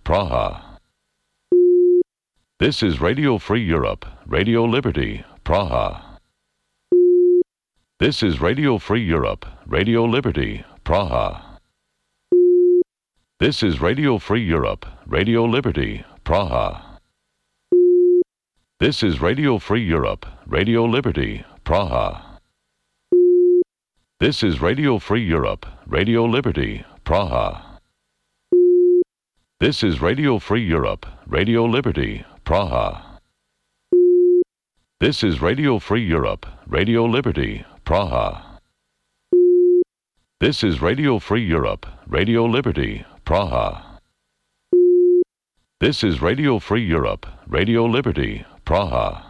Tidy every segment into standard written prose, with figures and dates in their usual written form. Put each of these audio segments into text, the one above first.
Praha. This is Radio Free Europe, Radio Liberty, Praha. This is Radio Free Europe, Radio Liberty, Praha. This is Radio Free Europe, Radio Liberty, Praha. This is Radio Free Europe, Radio Liberty, Praha. This is Radio Free Europe, Radio Liberty, Praha. This is Radio Free Europe, Radio Liberty, Praha. This is Radio Free Europe, Radio Liberty, Praha. This is Radio Free Europe, Radio Liberty, Praha. This is Radio Free Europe, Radio Liberty, Praha.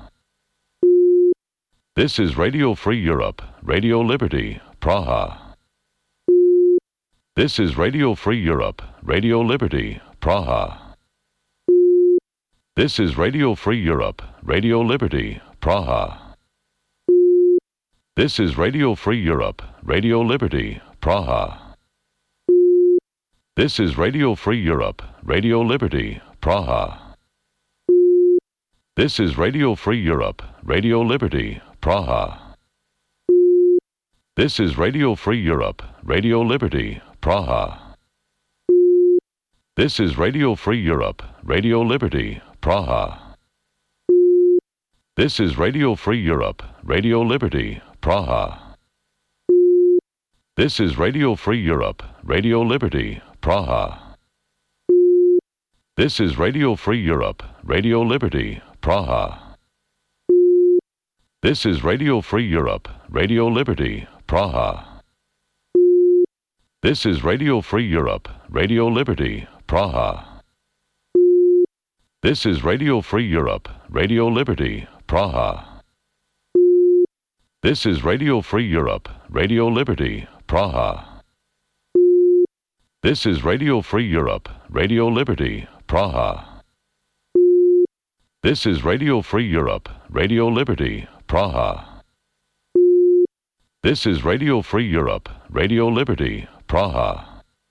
This is Radio Free Europe, Radio Liberty, Praha. This is Radio Free Europe, Radio Liberty, Praha. This is Radio Free Europe, Radio Liberty, Praha. This is Radio Free Europe, Radio Liberty, Praha. This is Radio Free Europe, Radio Liberty, Praha. This is Radio Free Europe, Radio Liberty, Praha. This is Radio Free Europe, Radio Liberty, Praha. This is Radio Free Europe, Radio Liberty, Praha. This is Radio Free Europe, Radio Liberty, Praha. This is Radio Free Europe, Radio Liberty, Praha. This is Radio Free Europe, Radio Liberty, Praha. This is Radio Free Europe, Radio Liberty, Praha. This is Radio Free Europe, Radio Liberty, Praha. This is Radio Free Europe, Radio Liberty, Praha. This is Radio Free Europe, Radio Liberty, Praha. This is Radio Free Europe, Radio Liberty, Praha. This is Radio Free Europe, Radio Liberty, Praha. This is Radio Free Europe, Radio Liberty, Praha.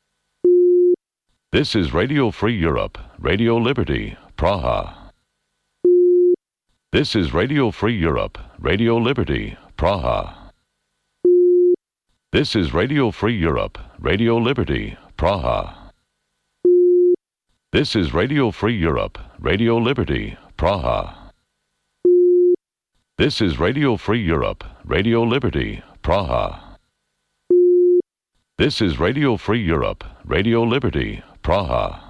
This is Radio Free Europe, Radio Liberty, Praha. This is Radio Free Europe, Radio Liberty, Praha. This is Radio Free Europe, Radio Liberty, Praha. This is Radio Free Europe, Radio Liberty, Praha. This is Radio Free Europe, Radio Liberty, Praha. This is Radio Free Europe, Radio Liberty, Praha.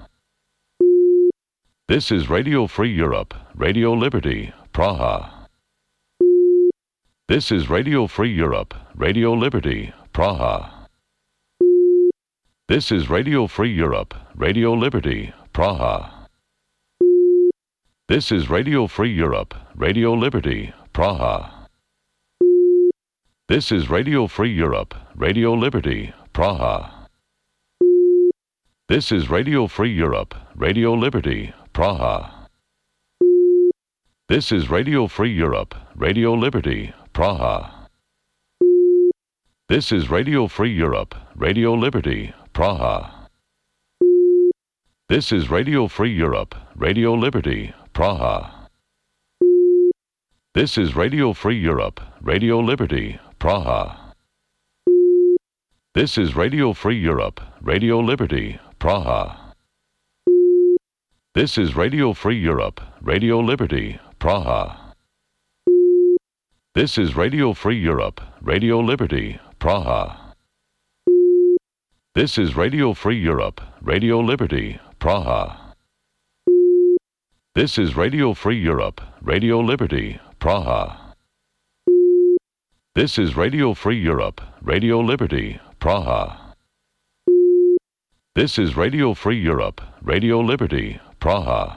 This is Radio Free Europe, Radio Liberty, Praha. This is Radio Free Europe, Radio Liberty, Praha. This is Radio Free Europe, Radio Liberty, Praha. This is Radio Free Europe, Radio Liberty, Praha. This is Radio Free Europe, Radio Liberty, Praha. This is Radio Free Europe, Radio Liberty, Praha. This is Radio Free Europe, Radio Liberty, Praha. This is Radio Free Europe, Radio Liberty, Praha. This is Radio Free Europe, Radio Liberty, Praha. This is Radio Free Europe, Radio Liberty, Praha. This is Radio Free Europe, Radio Liberty, Praha. This is Radio Free Europe, Radio Liberty, Praha. This is Radio Free Europe, Radio Liberty, Praha. This is Radio Free Europe, Radio Liberty, Praha. This is Radio Free Europe, Radio Liberty, Praha. This is Radio Free Europe, Radio Liberty, Praha. This is Radio Free Europe, Radio Liberty, Praha.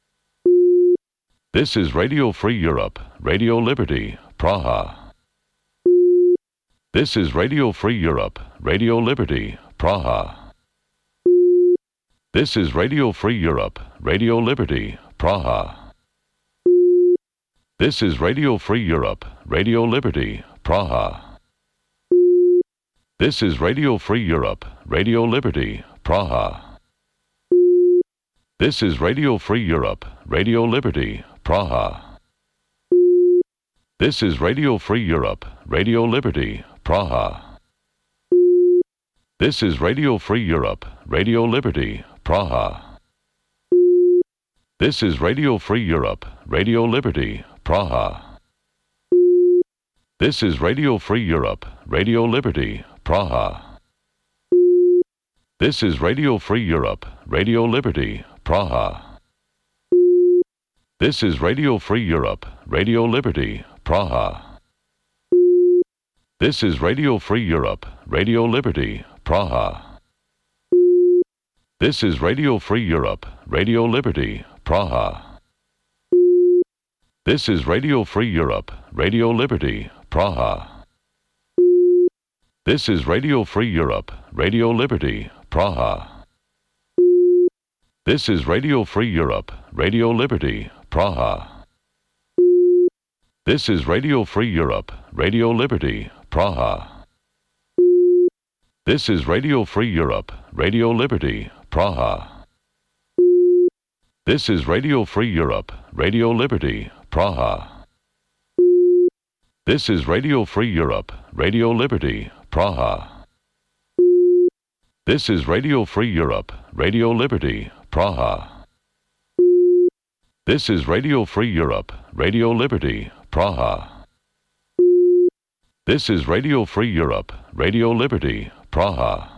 This is Radio Free Europe, Radio Liberty, Praha. This is Radio Free Europe, Radio Liberty, Praha. This is Radio Free Europe, Radio Liberty, Praha. This is Radio Free Europe, Radio Liberty, Praha. This is Radio Free Europe, Radio Liberty, Praha. This is Radio Free Europe, Radio Liberty, Praha. This is Radio Free Europe, Radio Liberty, Praha. This is Radio Free Europe, Radio Liberty, Praha. This is Radio Free Europe, Radio Liberty, Praha. This is Radio Free Europe, Radio Liberty, Praha. This is Radio Free Europe, Radio Liberty, Praha. This is Radio Free Europe, Radio Liberty, Praha. This is Radio Free Europe, Radio Liberty, Praha. This is Radio Free Europe, Radio Liberty, Praha. This is Radio Free Europe, Radio Liberty, Praha. This is Radio Free Europe, Radio Liberty, Praha. This is Radio Free Europe, Radio Liberty, Praha. This is Radio Free Europe, Radio Liberty, Praha. This is Radio Free Europe, Radio Liberty, Praha. This is Radio Free Europe, Radio Liberty, Praha. This is Radio Free Europe, Radio Liberty, Praha. This is Radio Free Europe, Radio Liberty, Praha. This is Radio Free Europe, Radio Liberty, Praha. This is Radio Free Europe, Radio Liberty, Praha.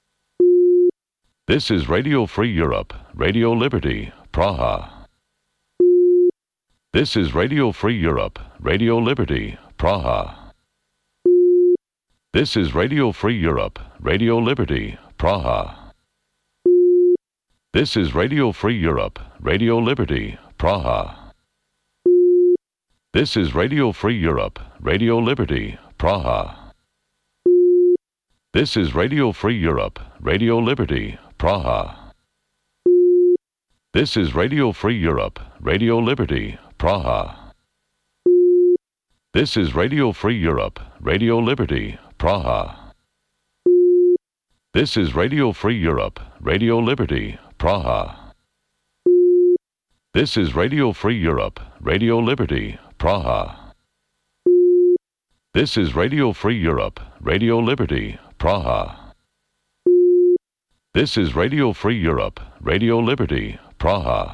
This is Radio Free Europe, Radio Liberty, Praha. This is Radio Free Europe, Radio Liberty, Praha. This is Radio Free Europe, Radio Liberty, Praha. This is Radio Free Europe, Radio Liberty, Praha. This is Radio Free Europe, Radio Liberty, Praha. This is Radio Free Europe, Radio Liberty, Praha. This is Radio Free Europe, Radio Liberty, Praha. This is Radio Free Europe, Radio Liberty, Praha. This is Radio Free Europe, Radio Liberty, Praha. This is Radio Free Europe, Radio Liberty, Praha. This is Radio Free Europe, Radio Liberty, Praha. This is Radio Free Europe, Radio Liberty, Praha.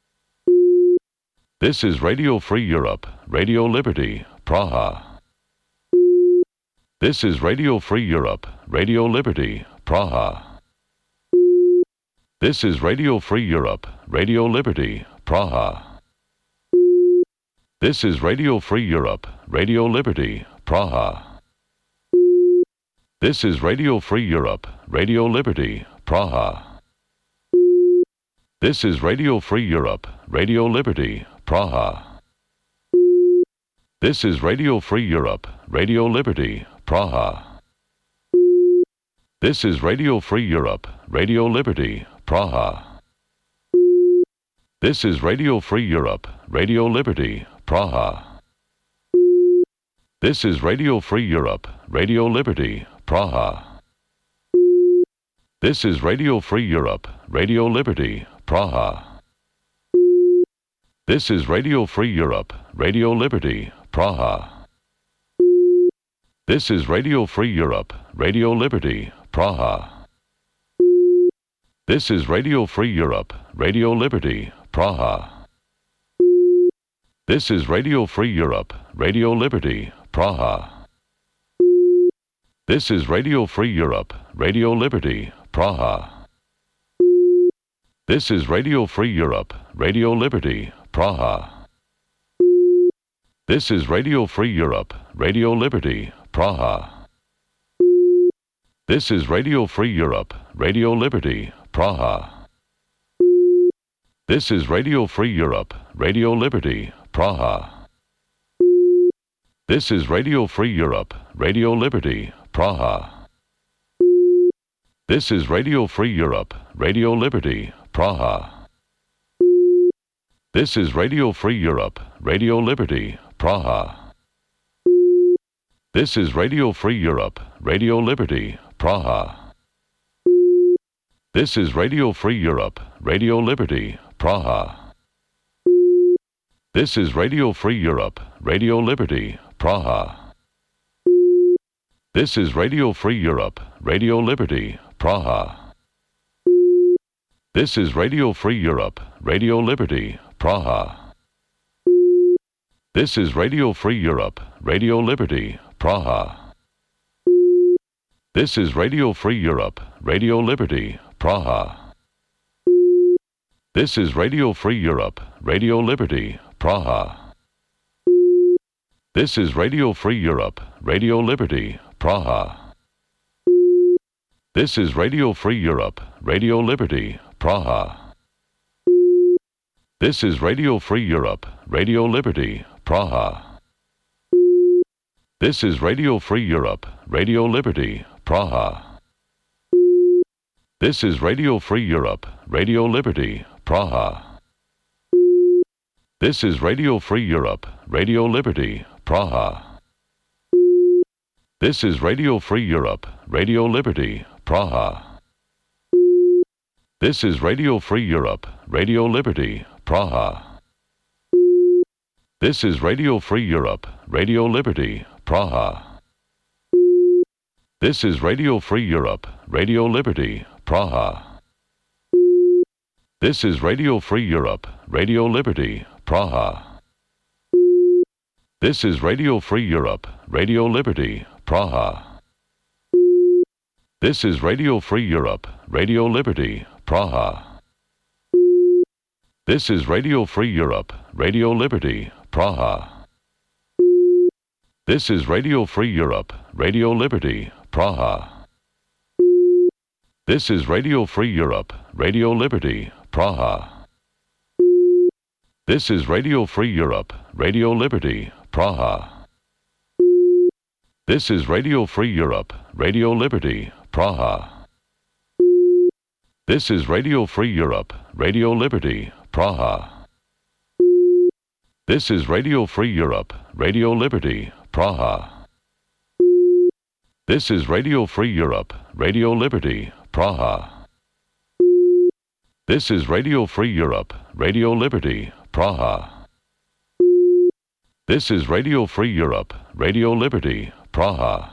This is Radio Free Europe, Radio Liberty, Praha. This is Radio Free Europe, Radio Liberty, Praha. This is Radio Free Europe, Radio Liberty, Praha. This is Radio Free Europe, Radio Liberty, Praha. This is Radio Free Europe, Radio Liberty, Praha. This is Radio Free Europe, Radio Liberty, Praha. This is Radio Free Europe, Radio Liberty, Praha. This is Radio Free Europe, Radio Liberty, Praha. This is Radio Free Europe, Radio Liberty, Praha. This is Radio Free Europe, Radio Liberty, Praha. This is Radio Free Europe, Radio Liberty, Praha. This is Radio Free Europe, Radio Liberty, Praha. This is Radio Free Europe, Radio Liberty, Praha. This is Radio Free Europe, Radio Liberty, Praha. This is Radio Free Europe, Radio Liberty, Praha. This is Radio Free Europe, Radio Liberty, Praha. This is Radio Free Europe, Radio Liberty, Praha. This is Radio Free Europe, Radio Liberty, Praha. This is Radio Free Europe, Radio Liberty, Praha. This is Radio Free Europe, Radio Liberty, Praha. This is Radio Free Europe, Radio Liberty, Praha. This is Radio Free Europe, Radio Liberty, Praha. This is Radio Free Europe, Radio Liberty, Praha. This is Radio Free Europe, Radio Liberty, Praha. This is Radio Free Europe, Radio Liberty, Praha. This is Radio Free Europe, Radio Liberty, Praha. This is Radio Free Europe, Radio Liberty, Praha. This is Radio Free Europe, Radio Liberty, Praha. This is Radio Free Europe, Radio Liberty, Praha. This is Radio Free Europe, Radio Liberty, Praha. This is Radio Free Europe, Radio Liberty, Praha. This is Radio Free Europe, Radio Liberty, Praha. This is Radio Free Europe, Radio Liberty, Praha. This is Radio Free Europe, Radio Liberty, Praha. This is Radio Free Europe, Radio Liberty, Praha. This is Radio Free Europe, Radio Liberty, Praha. This is Radio Free Europe, Radio Liberty, Praha. This is Radio Free Europe, Radio Liberty, Praha. This is Radio Free Europe, Radio Liberty, Praha. This is Radio Free Europe, Radio Liberty, Praha. This is Radio Free Europe, Radio Liberty, Praha. This is Radio Free Europe, Radio Liberty, Praha. This is Radio Free Europe, Radio Liberty, Praha. This is Radio Free Europe, Radio Liberty, Praha. This is Radio Free Europe, Radio Liberty, Praha. This is Radio Free Europe, Radio Liberty, Praha. This is Radio Free Europe, Radio Liberty, Praha. This is Radio Free Europe, Radio Liberty, Praha. This is Radio Free Europe, Radio Liberty, Praha. This is Radio Free Europe, Radio Liberty, Praha. This is Radio Free Europe, Radio Liberty, Praha. This is Radio Free Europe, Radio Liberty, Praha. This is Radio Free Europe, Radio Liberty, Praha. This is Radio Free Europe, Radio Liberty, Praha.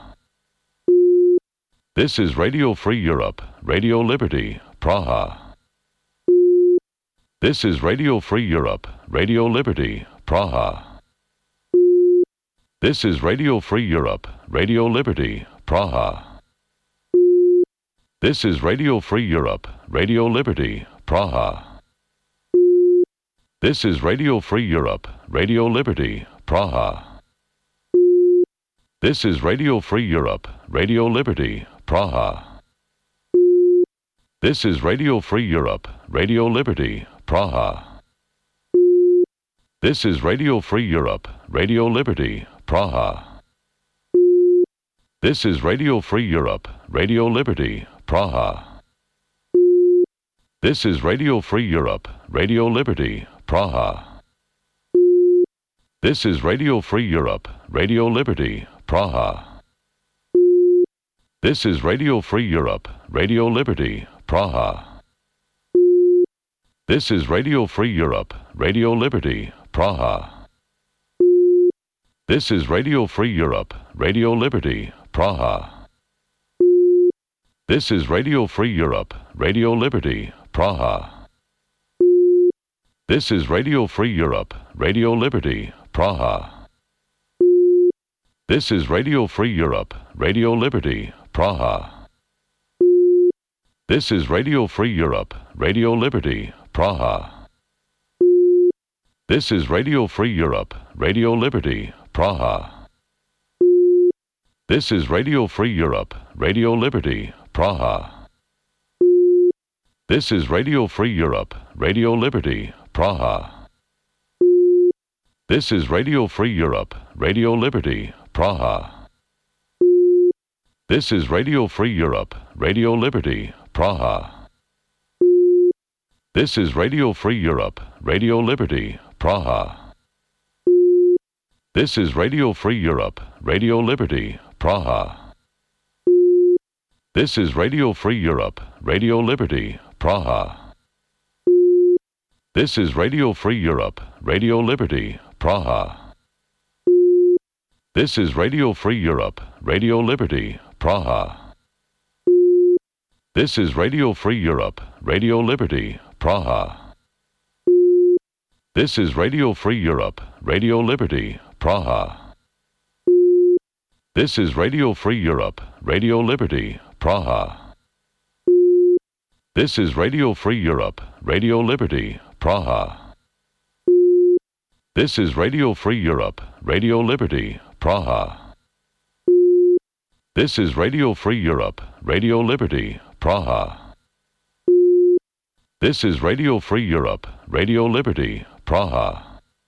This is Radio Free Europe, Radio Liberty, Praha. This is Radio Free Europe, Radio Liberty, Praha. This is Radio Free Europe, Radio Liberty, Praha. This is Radio Free Europe, Radio Liberty, Praha. This is Radio Free Europe, Radio Liberty, Praha. This is Radio Free Europe, Radio Liberty, Praha. This is Radio Free Europe, Radio Liberty, Praha. This is Radio Free Europe, Radio Liberty, Praha. This is Radio Free Europe, Radio Liberty, Praha. This is Radio Free Europe, Radio Liberty, Praha. This is Radio Free Europe, Radio Liberty, Praha. This is Radio Free Europe, Radio Liberty, Praha. This is Radio Free Europe, Radio Liberty, Praha. This is Radio Free Europe, Radio Liberty, Praha. This is Radio Free Europe, Radio Liberty, Praha. This is Radio Free Europe, Radio Liberty, Praha. This is Radio Free Europe, Radio Liberty, Praha. This is Radio Free Europe, Radio Liberty, Praha. This is Radio Free Europe, Radio Liberty, Praha. This is Radio Free Europe, Radio Liberty, Praha. This is Radio Free Europe, Radio Liberty, Praha. This is Radio Free Europe, Radio Liberty, Praha. This is Radio Free Europe, Radio Liberty, Praha. This is Radio Free Europe, Radio Liberty, Praha. This is Radio Free Europe, Radio Liberty, Praha. This is Radio Free Europe, Radio Liberty, Praha. This is Radio Free Europe, Radio Liberty, Praha. This is Radio Free Europe, Radio Liberty, Praha. This is Radio Free Europe, Radio Liberty, Praha. This is Radio Free Europe, Radio Liberty, Praha. This is Radio Free Europe, Radio Liberty, Praha. This is Radio Free Europe, Radio Liberty, Praha. This is Radio Free Europe, Radio Liberty, Praha. This is Radio Free Europe, Radio Liberty, Praha. This is Radio Free Europe, Radio Liberty, Praha.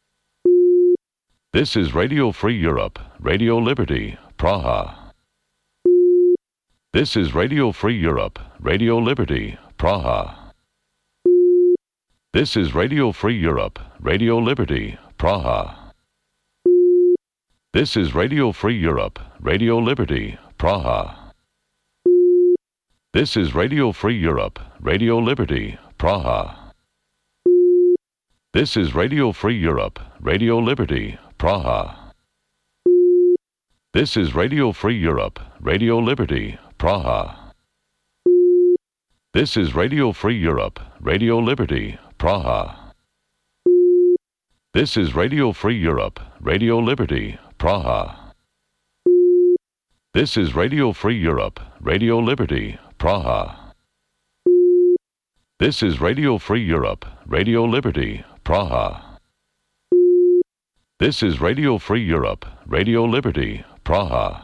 This is Radio Free Europe, Radio Liberty, Praha. This is Radio Free Europe, Radio Liberty, Praha. This is Radio Free Europe, Radio Liberty, Praha. This is Radio Free Europe, Radio Liberty, Praha. This is Radio Free Europe, Radio Liberty, Praha. This is Radio Free Europe, Radio Liberty, Praha. This is Radio Free Europe, Radio Liberty, Praha. This is Radio Free Europe, Radio Liberty, Praha. This is Radio Free Europe, Radio Liberty, Praha. This is Radio Free Europe, Radio Liberty, Praha. This is Radio Free Europe, Radio Liberty, Praha. This is Radio Free Europe, Radio Liberty, Praha.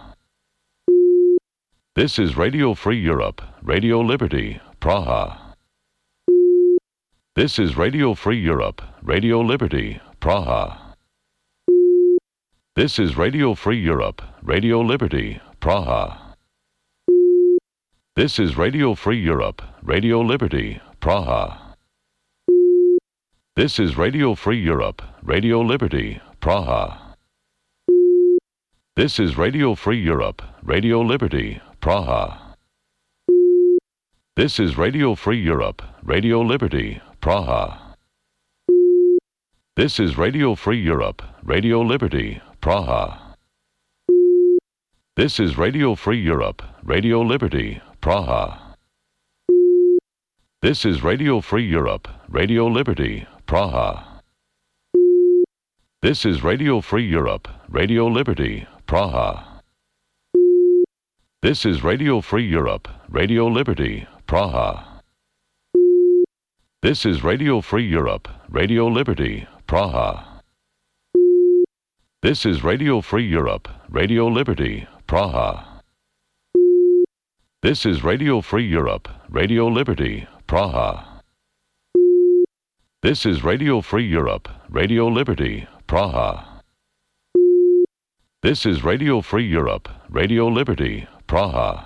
This is Radio Free Europe, Radio Liberty, Praha. This is Radio Free Europe, Radio Liberty, Praha. This is Radio Free Europe, Radio Liberty, Praha. This is Radio Free Europe, Radio Liberty, Praha. This is Radio Free Europe, Radio Liberty, Praha. This is Radio Free Europe, Radio Liberty, Praha. This is Radio Free Europe, Radio Liberty, Praha. This is Radio Free Europe, Radio Liberty, Praha. This is Radio Free Europe, Radio Liberty, Praha. This is Radio Free Europe, Radio Liberty, Praha. This is Radio Free Europe, Radio Liberty, Praha. This is Radio Free Europe, Radio Liberty, Praha. This is Radio Free Europe, Radio Liberty, Praha. This is Radio Free Europe, Radio Liberty, Praha. This is Radio Free Europe, Radio Liberty, Praha. This is Radio Free Europe, Radio Liberty, Praha. This is Radio Free Europe, Radio Liberty, Praha.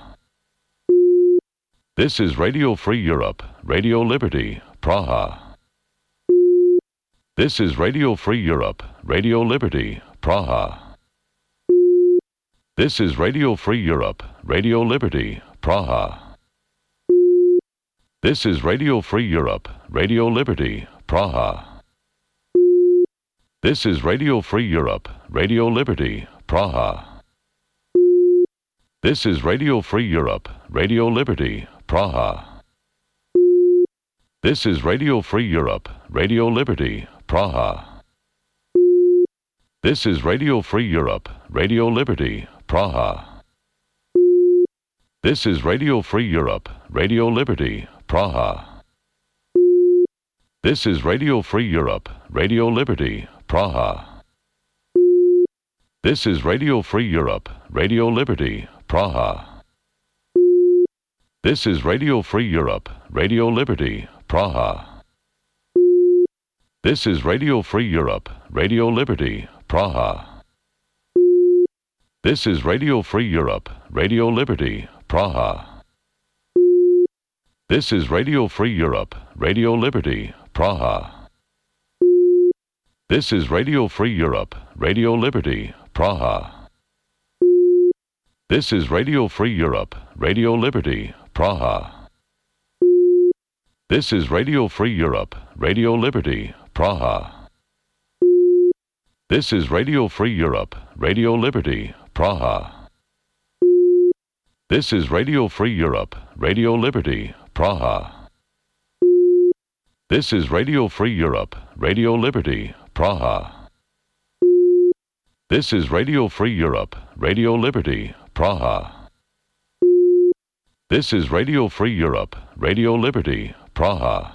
This is Radio Free Europe, Radio Liberty, Praha. This is Radio Free Europe, Radio Liberty, Praha. This is Radio Free Europe, Radio Liberty, Praha. This is Radio Free Europe, Radio Liberty, Praha. This is Radio Free Europe, Radio Liberty, Praha. This is Radio Free Europe, Radio Liberty, Praha. This is Radio Free Europe, Radio Liberty, Praha. This is Radio Free Europe, Radio Liberty, Praha. This is Radio Free Europe, Radio Liberty, Praha. This is Radio Free Europe, Radio Liberty, Praha. This is Radio Free Europe, Radio Liberty, Praha. This is Radio Free Europe, Radio Liberty, Praha. This is Radio Free Europe, Radio Liberty, Praha. This is Radio Free Europe, Radio Liberty, Praha. This is Radio Free Europe, Radio Liberty, Praha. This is Radio Free Europe, Radio Liberty, Praha. This is Radio Free Europe, Radio Liberty, Praha. This is Radio Free Europe, Radio Liberty, Praha. This is Radio Free Europe, Radio Liberty, Praha. This is Radio Free Europe, Radio Liberty, Praha. This is Radio Free Europe, Radio Liberty, Praha. This is Radio Free Europe, Radio Liberty, Praha. This is Radio Free Europe, Radio Liberty, Praha.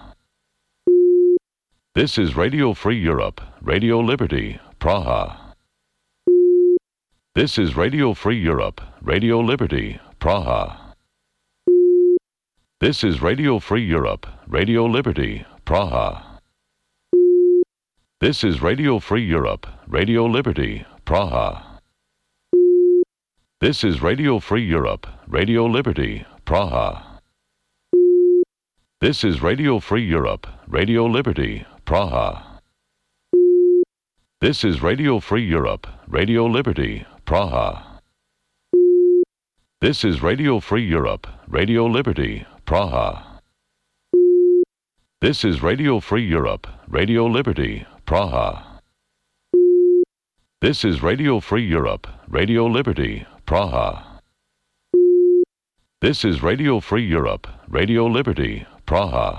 This is Radio Free Europe, Radio Liberty, Praha. This is Radio Free Europe, Radio Liberty, Praha. This is Radio Free Europe, Radio Liberty, Praha. This is Radio Free Europe, Radio Liberty, Praha. This is Radio Free Europe, Radio Liberty, Praha. This is Radio Free Europe, Radio Liberty, Praha. This is Radio Free Europe, Radio Liberty, Praha. This is Radio Free Europe, Radio Liberty, Praha. This is Radio Free Europe, Radio Liberty, Praha. This is Radio Free Europe, Radio Liberty, Praha. This is Radio Free Europe, Radio Liberty, Praha.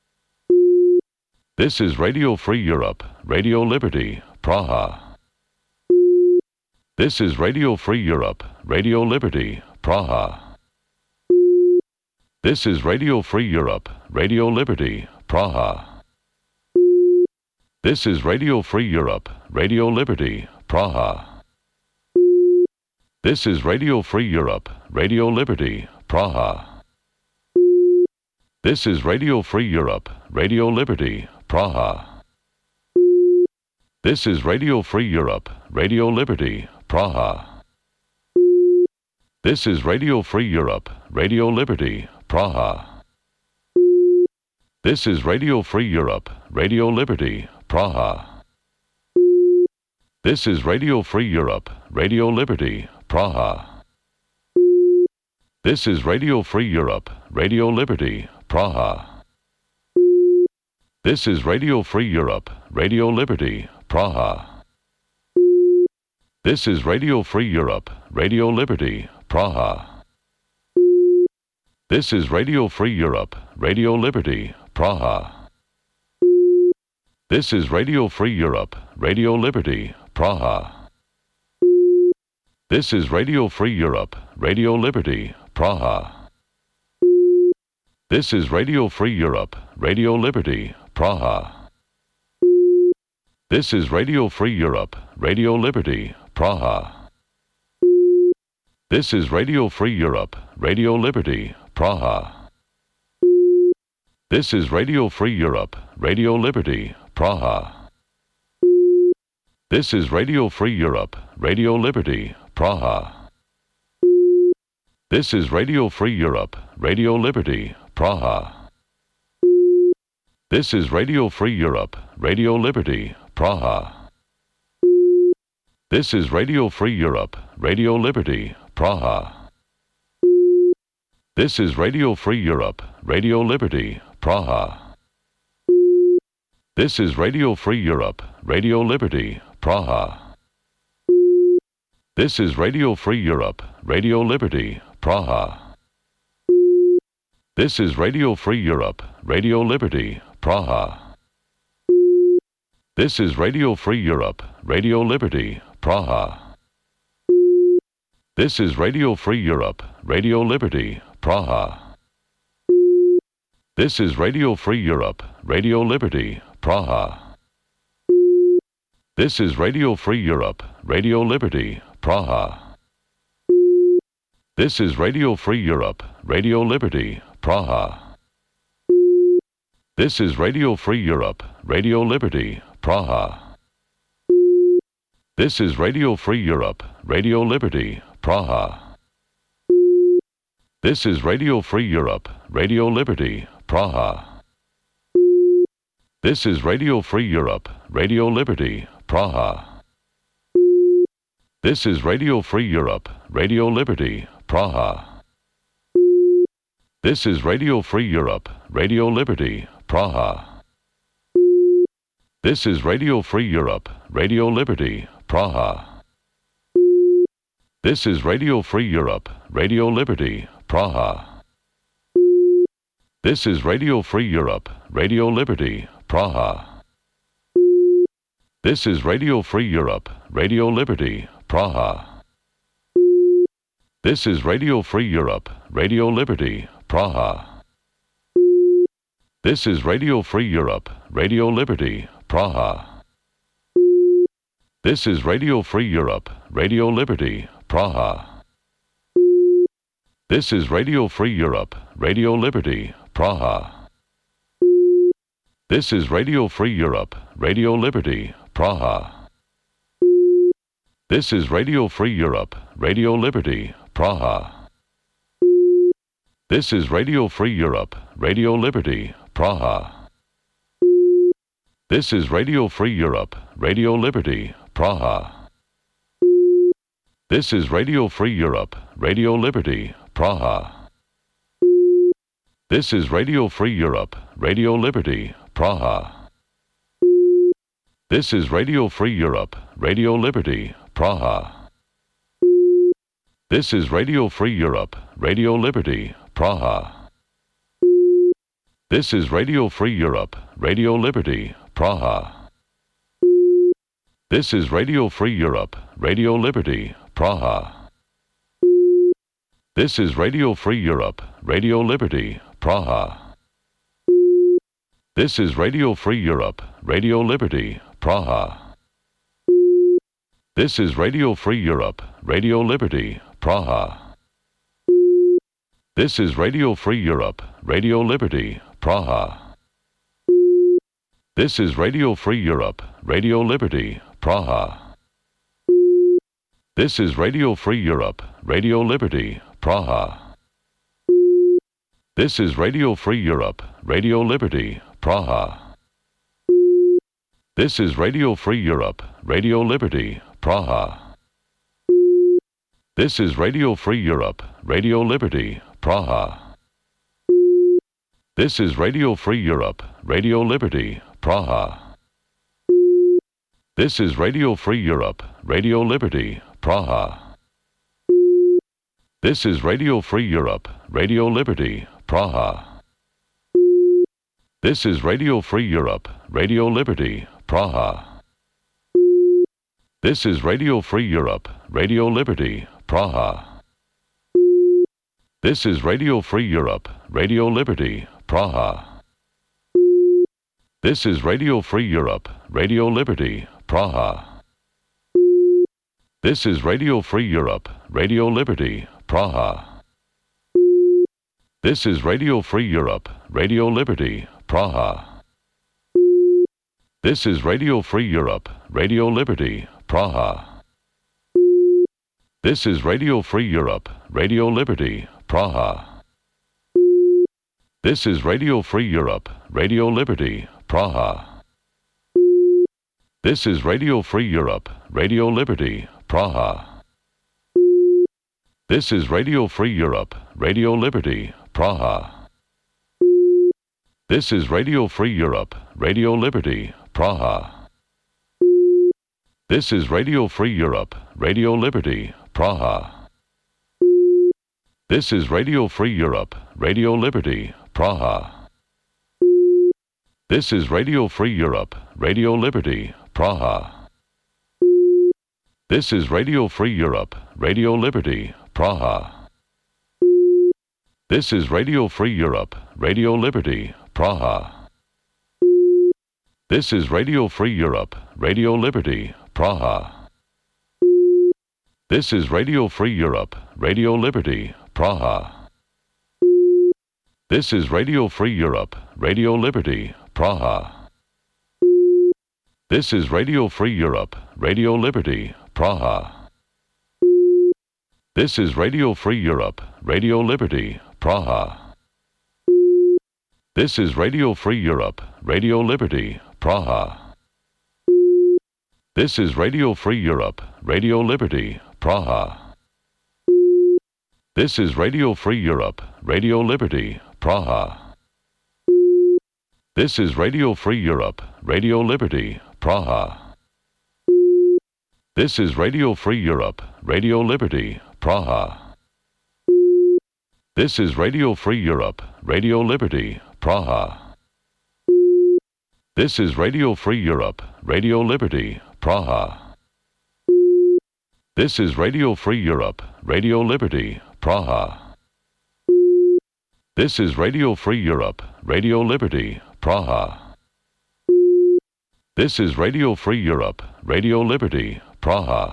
This is Radio Free Europe, Radio Liberty, Praha. This is Radio Free Europe, Radio Liberty, Praha. This is Radio Free Europe, Radio Liberty, Praha. This is Radio Free Europe, Radio Liberty, Praha. This is Radio Free Europe, Radio Liberty, Praha. This is Radio Free Europe, Radio Liberty, Praha. This is Radio Free Europe, Radio Liberty, Praha. This is Radio Free Europe, Radio Liberty, Praha. This is Radio Free Europe, Radio Liberty, Praha. This is Radio Free Europe, Radio Liberty, Praha. This is Radio Free Europe, Radio Liberty, Praha. This is Radio Free Europe, Radio Liberty, Praha. This is Radio Free Europe, Radio Liberty, Praha. This is Radio Free Europe, Radio Liberty, Praha. This is Radio Free Europe, Radio Liberty, Praha. This is Radio Free Europe, Radio Liberty, Praha. This is Radio Free Europe, Radio Liberty, Praha. This is Radio Free Europe, Radio Liberty, Praha. This is Radio Free Europe, Radio Liberty, Praha. This is Radio Free Europe, Radio Liberty, Praha. This is Radio Free Europe, Radio Liberty, Praha. This is Radio Free Europe, Radio Liberty, Praha. This is Radio Free Europe, Radio Liberty, Praha. This is Radio Free Europe, Radio Liberty, Praha. This is Radio Free Europe, Radio Liberty, Praha. This is Radio Free Europe, Radio Liberty, Praha. This is Radio Free Europe, Radio Liberty, Praha. This is Radio Free Europe, Radio Liberty, Praha. This is Radio Free Europe, Radio Liberty, Praha. This is Radio Free Europe, Radio Liberty, Praha. This is Radio Free Europe, Radio Liberty, Praha. This is Radio Free Europe, Radio Liberty, Praha. This is Radio Free Europe, Radio Liberty, Praha. This is Radio Free Europe, Radio Liberty, Praha. This is Radio Free Europe, Radio Liberty, Praha. This is Radio Free Europe, Radio Liberty, Praha. This is Radio Free Europe, Radio Liberty, Praha. This is Radio Free Europe, Radio Liberty, Praha. This is Radio Free Europe, Radio Liberty, Praha. This is Radio Free Europe, Radio Liberty, Praha. This is Radio Free Europe, Radio Liberty, Praha. This is Radio Free Europe, Radio Liberty, Praha. This is Radio Free Europe, Radio Liberty, Praha. This is Radio Free Europe, Radio Liberty, Praha. This is Radio Free Europe, Radio Liberty, Praha. This is Radio Free Europe, Radio Liberty, Praha. This is Radio Free Europe, Radio Liberty, Praha. This is Radio Free Europe, Radio Liberty, Praha. This is Radio Free Europe, Radio Liberty, Praha. This is Radio Free Europe, Radio Liberty, Praha. This is Radio Free Europe, Radio Liberty, Praha. This is Radio Free Europe, Radio Liberty, Praha. This is Radio Free Europe, Radio Liberty, Praha. This is Radio Free Europe, Radio Liberty, Praha. This is Radio Free Europe, Radio Liberty, Praha. This is Radio Free Europe, Radio Liberty, Praha. This is Radio Free Europe, Radio Liberty, Praha. This is Radio Free Europe, Radio Liberty, Praha. This is Radio Free Europe, Radio Liberty, Praha. This is Radio Free Europe, Radio Liberty, Praha. This is Radio Free Europe, Radio Liberty, Praha. This is Radio Free Europe, Radio Liberty, Praha. This is Radio Free Europe, Radio Liberty, Praha. This is Radio Free Europe, Radio Liberty, Praha. This is Radio Free Europe, Radio Liberty, Praha. This is Radio Free Europe, Radio Liberty, Praha. This is Radio Free Europe, Radio Liberty, Praha. This is Radio Free Europe, Radio Liberty, Praha. This is Radio Free Europe, Radio Liberty, Praha. This is Radio Free Europe, Radio Liberty, Praha. This is Radio Free Europe, Radio Liberty, Praha. This is Radio Free Europe, Radio Liberty, Praha. This is Radio Free Europe, Radio Liberty, Praha. This is Radio Free Europe, Radio Liberty, Praha. This is Radio Free Europe, Radio Liberty, Praha. This is Radio Free Europe, Radio Liberty, Praha. This is Radio Free Europe, Radio Liberty, Praha. This is Radio Free Europe, Radio Liberty, Praha. This is Radio Free Europe, Radio Liberty, Praha. This is Radio Free Europe, Radio Liberty, Praha. This is Radio Free Europe, Radio Liberty, Praha. This is Radio Free Europe, Radio Liberty, Praha. This is Radio Free Europe, Radio Liberty, Praha. This is Radio Free Europe, Radio Liberty, Praha. This is Radio Free Europe, Radio Liberty, Praha. This is Radio Free Europe, Radio Liberty, Praha. This is Radio Free Europe, Radio Liberty, Praha. This is Radio Free Europe, Radio Liberty, Praha. This is Radio Free Europe, Radio Liberty, Praha. This is Radio Free Europe, Radio Liberty, Praha. This is Radio Free Europe, Radio Liberty, Praha. This is Radio Free Europe, Radio Liberty, Praha. This is Radio Free Europe, Radio Liberty, Praha. This is Radio Free Europe, Radio Liberty, Praha. This is Radio Free Europe, Radio Liberty, Praha. This is Radio Free Europe, Radio Liberty, Praha. This is Radio Free Europe, Radio Liberty, Praha. This is Radio Free Europe, Radio Liberty, Praha. This is Radio Free Europe, Radio Liberty, Praha. This is Radio Free Europe, Radio Liberty, Praha. This is Radio Free Europe, Radio Liberty, Praha.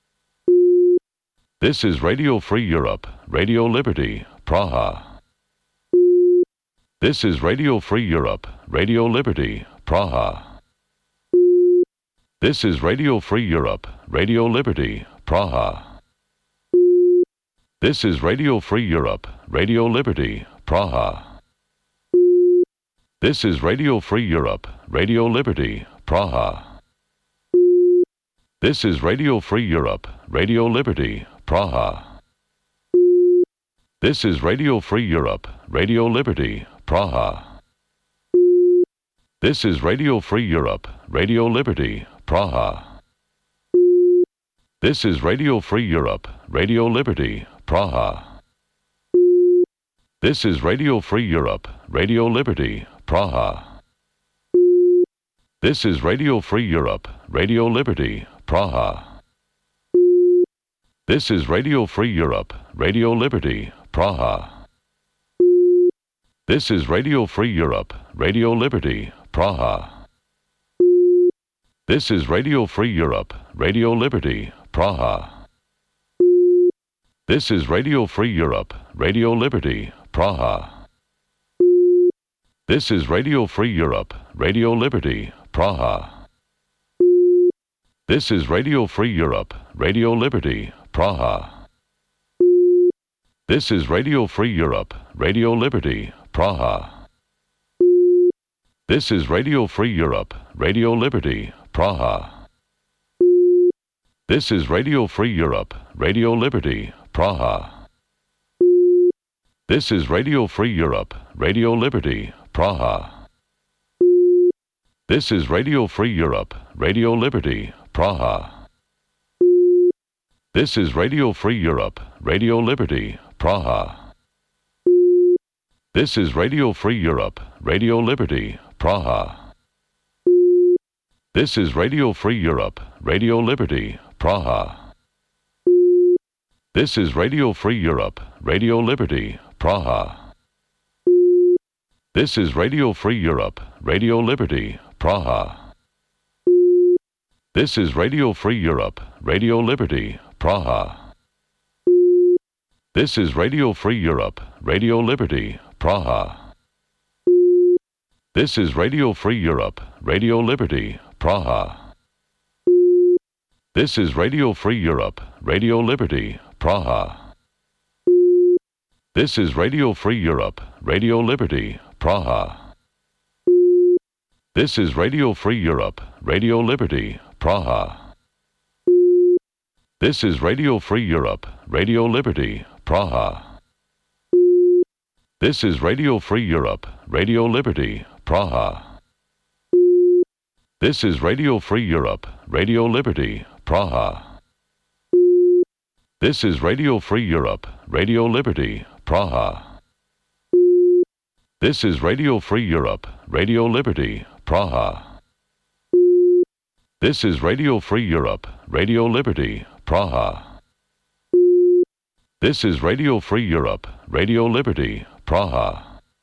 This is Radio Free Europe, Radio Liberty, Praha. This is Radio Free Europe, Radio Liberty, Praha. This is Radio Free Europe, Radio Liberty, Praha. This is Radio Free Europe, Radio Liberty, Praha. This is Radio Free Europe, Radio Liberty, Praha. This is Radio Free Europe, Radio Liberty, Praha. This is Radio Free Europe, Radio Liberty, Praha. This is Radio Free Europe, Radio Liberty, Praha. This is Radio Free Europe, Radio Liberty, Praha. This is Radio Free Europe, Radio Liberty, Praha. This is Radio Free Europe, Radio Liberty, Praha. This is Radio Free Europe, Radio Liberty, Praha. This is Radio Free Europe, Radio Liberty, Praha. This is Radio Free Europe, Radio Liberty, Praha. This is Radio Free Europe, Radio Liberty, Praha. This is Radio Free Europe, Radio Liberty, Praha. This is Radio Free Europe, Radio Liberty, Praha. This is Radio Free Europe, Radio Liberty, Praha. This is Radio Free Europe, Radio Liberty, Praha. This is Radio Free Europe, Radio Liberty, Praha. This is Radio Free Europe, Radio Liberty, Praha. This is Radio Free Europe, Radio Liberty, Praha. This is Radio Free Europe, Radio Liberty, Praha. This is Radio Free Europe, Radio Liberty, Praha. This is Radio Free Europe, Radio Liberty, Praha. This is Radio Free Europe, Radio Liberty, Praha. This is Radio Free Europe, Radio Liberty, Praha. This is Radio Free Europe, Radio Liberty, Praha. This is Radio Free Europe, Radio Liberty, Praha. This is Radio Free Europe, Radio Liberty, Praha. This is Radio Free Europe, Radio Liberty, Praha. This is Radio Free Europe, Radio Liberty, Praha. This is Radio Free Europe, Radio Liberty, Praha. This is Radio Free Europe, Radio Liberty, Praha. This is Radio Free Europe, Radio Liberty, Praha. This is Radio Free Europe, Radio Liberty, Praha. This is Radio Free Europe, Radio Liberty, Praha. This is Radio Free Europe, Radio Liberty, Praha. This is Radio Free Europe, Radio Liberty, Praha. This is Radio Free Europe, Radio Liberty, Praha.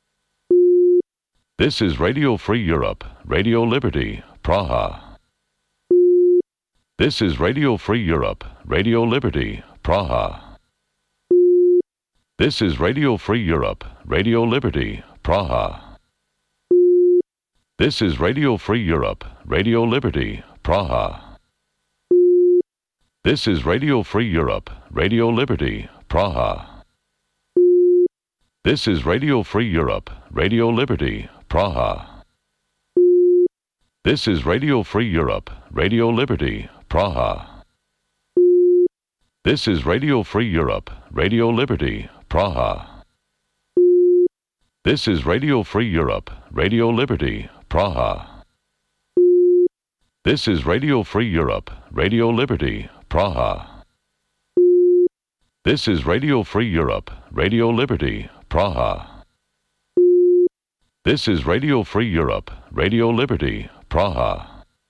This is Radio Free Europe, Radio Liberty, Praha. This is Radio Free Europe, Radio Liberty, Praha. This is Radio Free Europe, Radio Liberty, Praha. This is Radio Free Europe, Radio Liberty, Praha. This is Radio Free Europe, Radio Liberty, Praha. This is Radio Free Europe, Radio Liberty, Praha. This is Radio Free Europe, Radio Liberty, Praha. This is Radio Free Europe, Radio Liberty, Praha. This is Radio Free Europe, Radio Liberty, Praha. This is Radio Free Europe, Radio Liberty, Praha. This is Radio Free Europe, Radio Liberty, Praha. This is Radio Free Europe, Radio Liberty, Praha.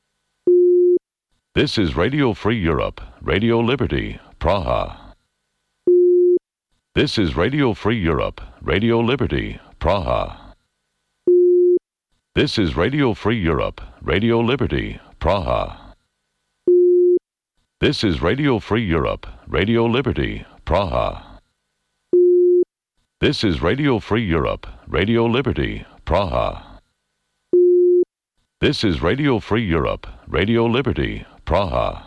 This is Radio Free Europe, Radio Liberty, Praha. This is Radio Free Europe, Radio Liberty, Praha. This is Radio Free Europe, Radio Liberty, Praha. This is Radio Free Europe, Radio Liberty, Praha. This is Radio Free Europe, Radio Liberty, Praha. This is Radio Free Europe, Radio Liberty, Praha.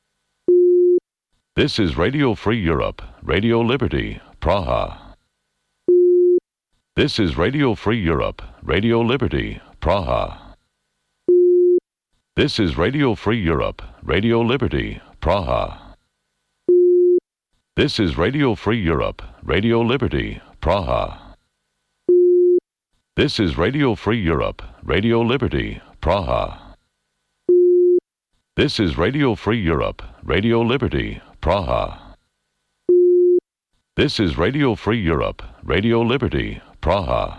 This is Radio Free Europe, Radio Liberty, Praha. This is Radio Free Europe, Radio Liberty, Praha. This is Radio Free Europe, Radio Liberty, Praha. This is Radio Free Europe, Radio Liberty, Praha. This is Radio Free Europe, Radio Liberty, Praha. This is Radio Free Europe, Radio Liberty, Praha. This is Radio Free Europe, Radio Liberty, Praha.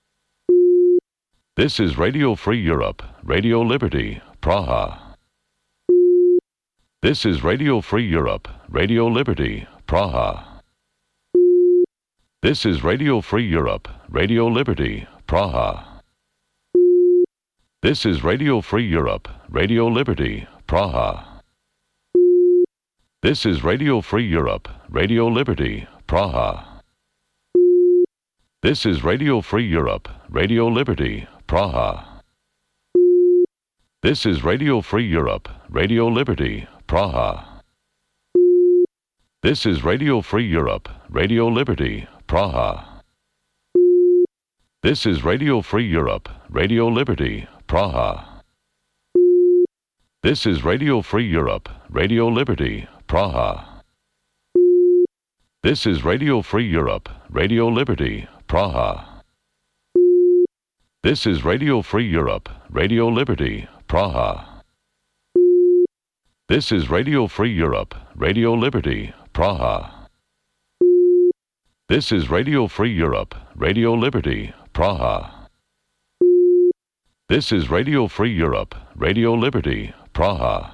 This is Radio Free Europe, Radio Liberty, Praha. This is Radio Free Europe, Radio Liberty, Praha. This is Radio Free Europe, Radio Liberty, Praha. This is Radio Free Europe, Radio Liberty, Praha. This is Radio Free Europe, Radio Liberty, Praha. This is Radio Free Europe, Radio Liberty, Praha. This is Radio Free Europe, Radio Liberty, Praha. This is Radio Free Europe, Radio Liberty, Praha. This is Radio Free Europe, Radio Liberty, Praha. This is Radio Free Europe, Radio Liberty, Praha. This is Radio Free Europe, Radio Liberty, Praha. This is Radio Free Europe, Radio Liberty, Praha. This is Radio Free Europe, Radio Liberty, Praha. This is Radio Free Europe, Radio Liberty, Praha. This is Radio Free Europe, Radio Liberty, Praha.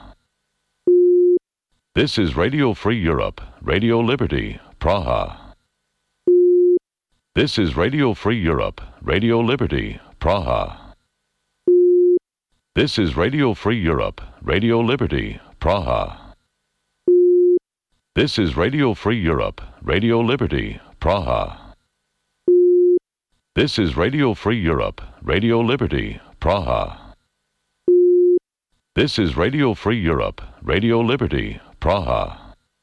This is Radio Free Europe, Radio Liberty, Praha. This is Radio Free Europe, Radio Liberty, Praha. This is Radio Free Europe, Radio Liberty, Praha. This is Radio Free Europe, Radio Liberty, Praha. This is Radio Free Europe, Radio Liberty, Praha. This is Radio Free Europe, Radio Liberty, Praha.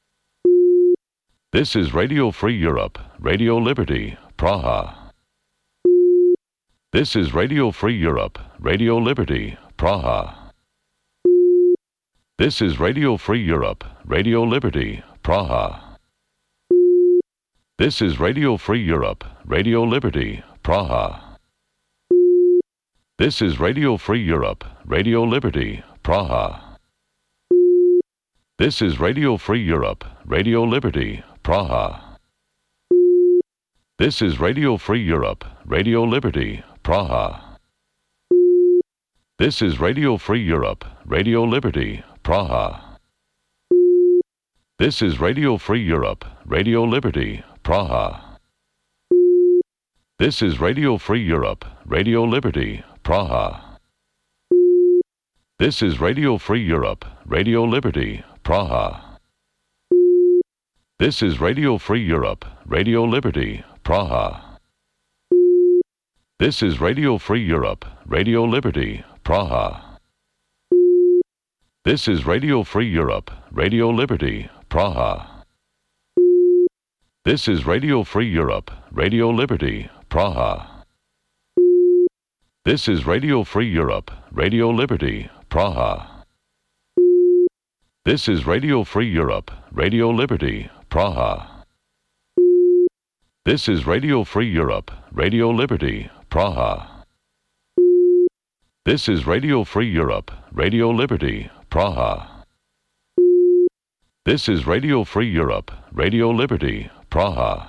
This is Radio Free Europe, Radio Liberty, Praha. This is Radio Free Europe, Radio Liberty, Praha. This is Radio Free Europe, Radio Liberty, Praha. This is Radio Free Europe, Radio Liberty, Praha. This is Radio Free Europe, Radio Liberty, Praha. This is Radio Free Europe, Radio Liberty, Praha. This is Radio Free Europe, Radio Liberty, Praha. This is Radio Free Europe, Radio Liberty, Praha. This is Radio Free Europe, Radio Liberty, Praha. This is Radio Free Europe, Radio Liberty, Praha. This is Radio Free Europe, Radio Liberty, Praha. This is Radio Free Europe, Radio Liberty, Praha. This is Radio Free Europe, Radio Liberty, Praha. This is Radio Free Europe, Radio Liberty, Praha. This is Radio Free Europe, Radio Liberty, Praha. This is Radio Free Europe, Radio Liberty, Praha. This is Radio Free Europe, Radio Liberty, Praha. This is Radio Free Europe, Radio Liberty, Praha. This is Radio Free Europe, Radio Liberty, Praha. This is Radio Free Europe, Radio Liberty, Praha.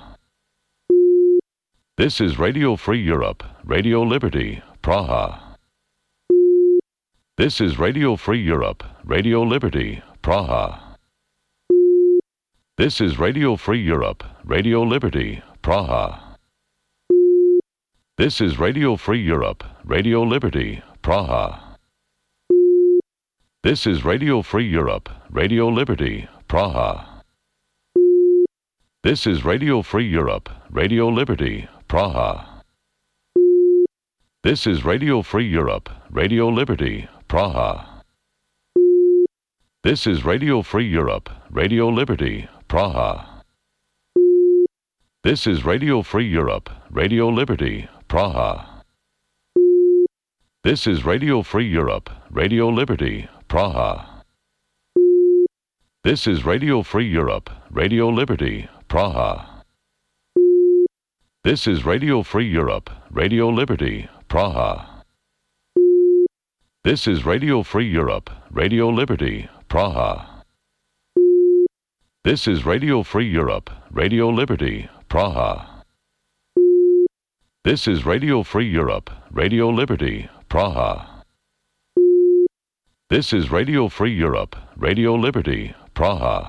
This is Radio Free Europe, Radio Liberty, Praha. This is Radio Free Europe, Radio Liberty, Praha. This is Radio Free Europe, Radio Liberty, Praha. This is Radio Free Europe, Radio Liberty, Praha. This is Radio Free Europe, Radio Liberty, Praha. This is Radio Free Europe, Radio Liberty, Praha. This is Radio Free Europe, Radio Liberty, Praha. This is Radio Free Europe, Radio Liberty, Praha. This is Radio Free Europe, Radio Liberty, Praha. This is Radio Free Europe, Radio Liberty, Praha. This is Radio Free Europe, Radio Liberty, Praha. This is Radio Free Europe, Radio Liberty, Praha. This is Radio Free Europe, Radio Liberty, Praha. This is Radio Free Europe, Radio Liberty, Praha. This is Radio Free Europe, Radio Liberty, Praha. This is Radio Free Europe, Radio Liberty, Praha.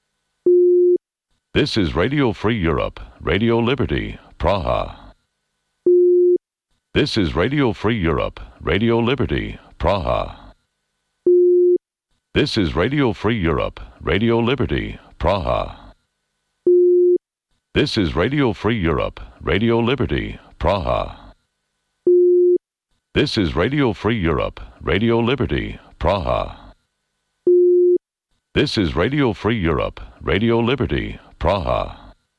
This is Radio Free Europe, Radio Liberty, Praha. This is Radio Free Europe, Radio Liberty, Praha. This is Radio Free Europe, Radio Liberty, Praha. This is Radio Free Europe, Radio Liberty, Praha. This is Radio Free Europe, Radio Liberty, Praha. This is Radio Free Europe, Radio Liberty, Praha.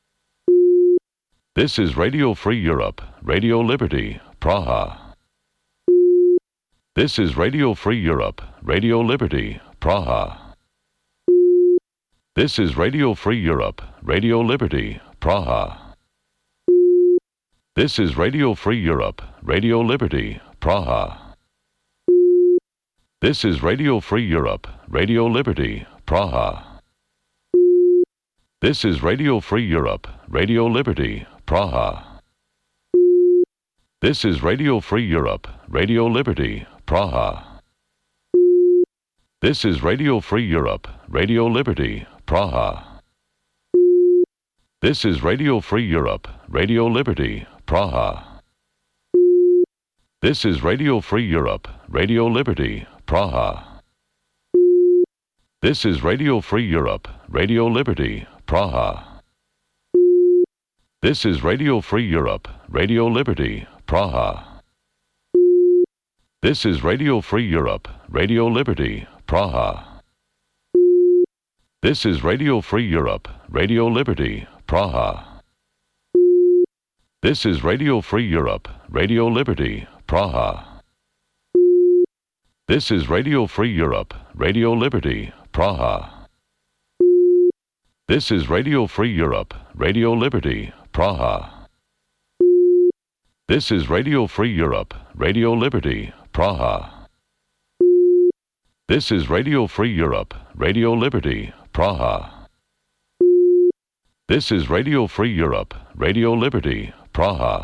This is Radio Free Europe, Radio Liberty, Praha. This is Radio Free Europe, Radio Liberty, Praha. This is Radio Free Europe, Radio Liberty, Praha. This is Radio Free Europe, Radio Liberty, Praha. This is Radio Free Europe, Radio Liberty, Praha. This is Radio Free Europe, Radio Liberty, Praha. This is Radio Free Europe, Radio Liberty, Praha. This is Radio Free Europe, Radio Liberty, Praha. This is Radio Free Europe, Radio Liberty, Praha. This is Radio Free Europe, Radio Liberty, Praha. This is Radio Free Europe, Radio Liberty, Praha. This is Radio Free Europe, Radio Liberty, Praha. This is Radio Free Europe, Radio Liberty, Praha. This is Radio Free Europe, Radio Liberty, Praha. This is Radio Free Europe, Radio Liberty, Praha. This is Radio Free Europe, Radio Liberty, Praha. This is Radio Free Europe, Radio Liberty, Praha. This is Radio Free Europe, Radio Liberty, Praha. This is Radio Free Europe, Radio Liberty, Praha. This is Radio Free Europe, Radio Liberty, Praha.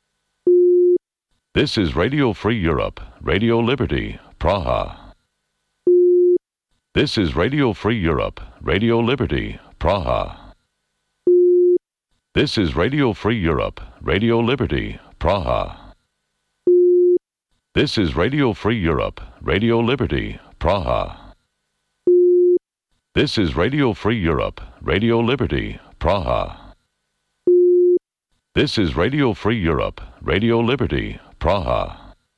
This is Radio Free Europe, Radio Liberty, Praha. This is Radio Free Europe, Radio Liberty, Praha. This is Radio Free Europe, Radio Liberty, Praha. This is Radio Free Europe, Radio Liberty, Praha. This is Radio Free Europe, Radio Liberty, Praha. This is Radio Free Europe, Radio Liberty, Praha.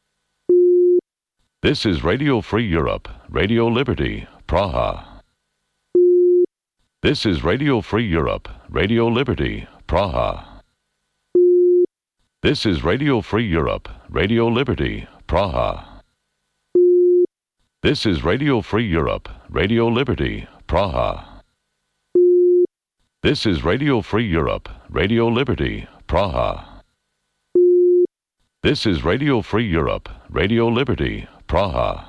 This is Radio Free Europe, Radio Liberty, Praha. This is Radio Free Europe, Radio Liberty, Praha. This is Radio Free Europe, Radio Liberty, Praha. This is Radio Free Europe, Radio Liberty, Praha. This is Radio Free Europe, Radio Liberty, Praha. This is Radio Free Europe, Radio Liberty, Praha.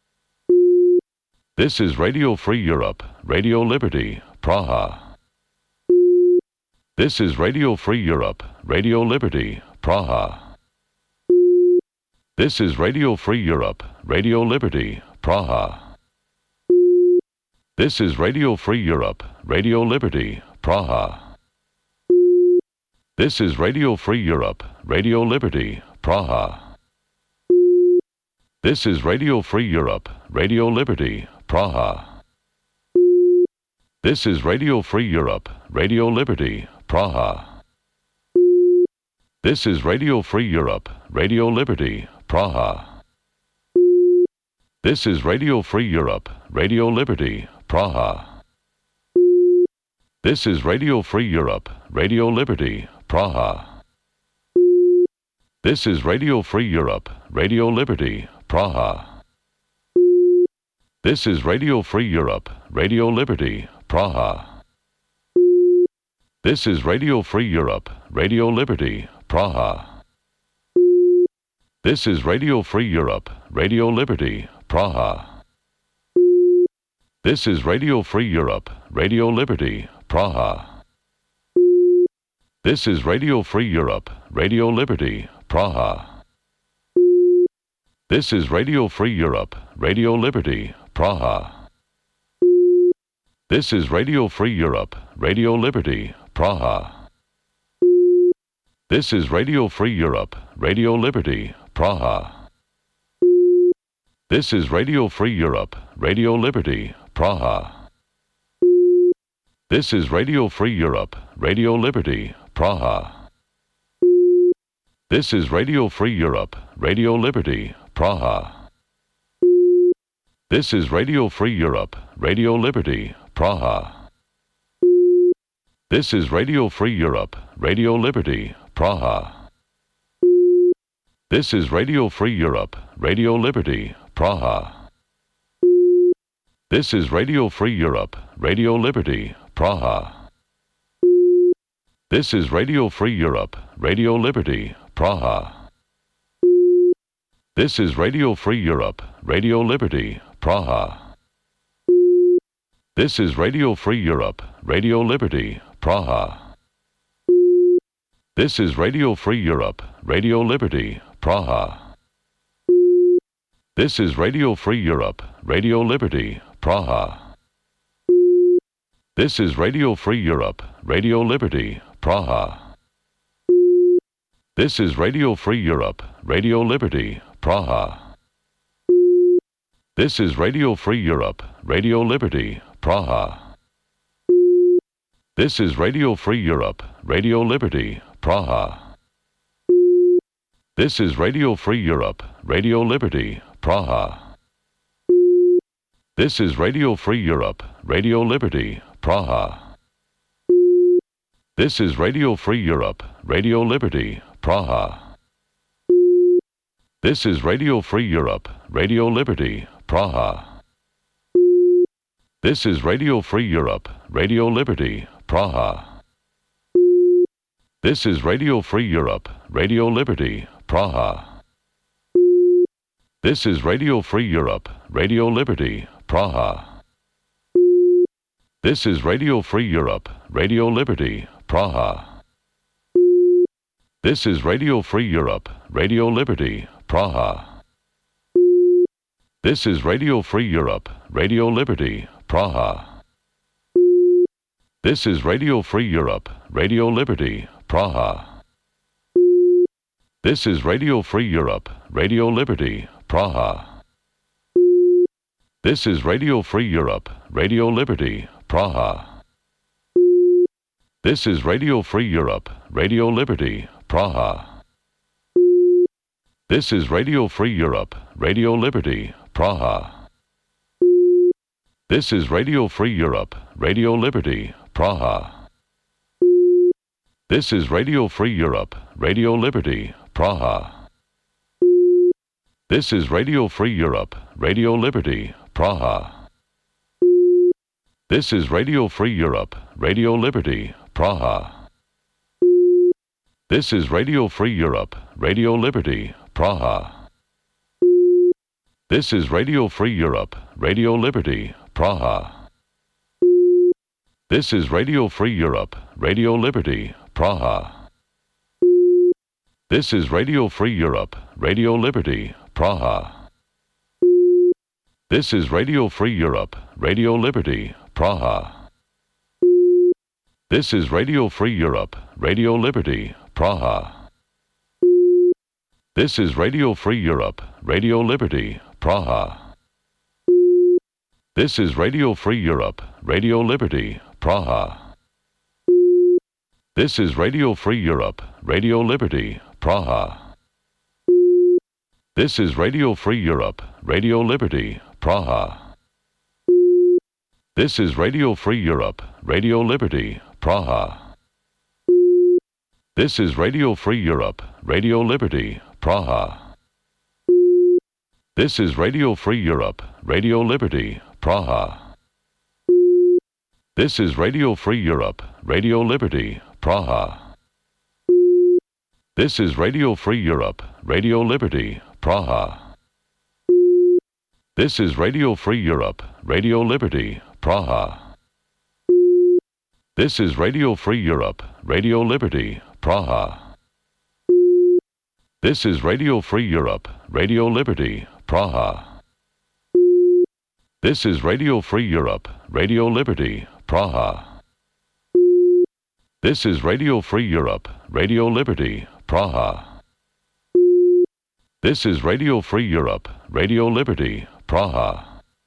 This is Radio Free Europe, Radio Liberty, Praha. This is Radio Free Europe, Radio Liberty, Praha. This is Radio Free Europe, Radio Liberty, Praha. This is Radio Free Europe, Radio Liberty, Praha. This is Radio Free Europe, Radio Liberty, Praha. This is Radio Free Europe, Radio Liberty, Praha. This is Radio Free Europe, Radio Liberty, Praha. This is Radio Free Europe, Radio Liberty, Praha. This is Radio Free Europe, Radio Liberty, Praha. This is Radio Free Europe, Radio Liberty, Praha. This is Radio Free Europe, Radio Liberty, Praha. This is Radio Free Europe, Radio Liberty, Praha. This is Radio Free Europe, Radio Liberty, Praha. This is Radio Free Europe, Radio Liberty, Praha. This is Radio Free Europe, Radio Liberty, Praha. This is Radio Free Europe, Radio Liberty, Praha. This is Radio Free Europe, Radio Liberty, Praha. This is Radio Free Europe, Radio Liberty, Praha. This is Radio Free Europe, Radio Liberty, Praha. This is Radio Free Europe, Radio Liberty, Praha. This is Radio Free Europe, Radio Liberty, Praha. This is Radio Free Europe, Radio Liberty, Praha. This is Radio Free Europe, Radio Liberty, Praha. This is Radio Free Europe, Radio Liberty, Praha. This is Radio Free Europe, Radio Liberty, Praha. This is Radio Free Europe, Radio Liberty, Praha. This is Radio Free Europe, Radio Liberty, Praha. This is Radio Free Europe, Radio Liberty, Praha. This is Radio Free Europe, Radio Liberty, Praha. This is Radio Free Europe, Radio Liberty, Praha. This is Radio Free Europe, Radio Liberty, Praha. This is Radio Free Europe, Radio Liberty, Praha. This is Radio Free Europe, Radio Liberty, Praha. This is Radio Free Europe, Radio Liberty, Praha. This is Radio Free Europe, Radio Liberty, Praha. This is Radio Free Europe, Radio Liberty, Praha. This is Radio Free Europe, Radio Liberty, Praha. This is Radio Free Europe, Radio Liberty, Praha. This is Radio Free Europe, Radio Liberty, Praha. This is Radio Free Europe, Radio Liberty, Praha. This is Radio Free Europe, Radio Liberty, Praha. This is Radio Free Europe, Radio Liberty, Praha. This is Radio Free Europe, Radio Liberty, Praha. This is Radio Free Europe, Radio Liberty, Praha. This is Radio Free Europe, Radio Liberty, Praha. This is Radio Free Europe, Radio Liberty, Praha. This is Radio Free Europe, Radio Liberty, Praha. This is Radio Free Europe, Radio Liberty, Praha. This is Radio Free Europe, Radio Liberty, Praha. This is Radio Free Europe, Radio Liberty, Praha. This is Radio Free Europe, Radio Liberty, Praha. This is Radio Free Europe, Radio Liberty, Praha. This is Radio Free Europe, Radio Liberty, Praha. This is Radio Free Europe, Radio Liberty, Praha. This is Radio Free Europe, Radio Liberty, Praha. This is Radio Free Europe, Radio Liberty, Praha. This is Radio Free Europe, Radio Liberty, Praha. This is Radio Free Europe, Radio Liberty, Praha. This is Radio Free Europe, Radio Liberty, Praha. This is Radio Free Europe, Radio Liberty, Praha. This is Radio Free Europe, Radio Liberty, Praha. This is Radio Free Europe, Radio Liberty, Praha. This is Radio Free Europe, Radio Liberty, Praha. This is Radio Free Europe, Radio Liberty, Praha. This is Radio Free Europe, Radio Liberty, Praha. This is Radio Free Europe, Radio Liberty, Praha. This is Radio Free Europe, Radio Liberty, Praha. This is Radio Free Europe, Radio Liberty, Praha. This is Radio Free Europe, Radio Liberty, Praha. This is Radio Free Europe, Radio Liberty, Praha. This is Radio Free Europe, Radio Liberty, Praha. This is Radio Free Europe, Radio Liberty, Praha. This is Radio Free Europe, Radio Liberty, Praha. This is Radio Free Europe, Radio Liberty, Praha. This is Radio Free Europe, Radio Liberty, Praha.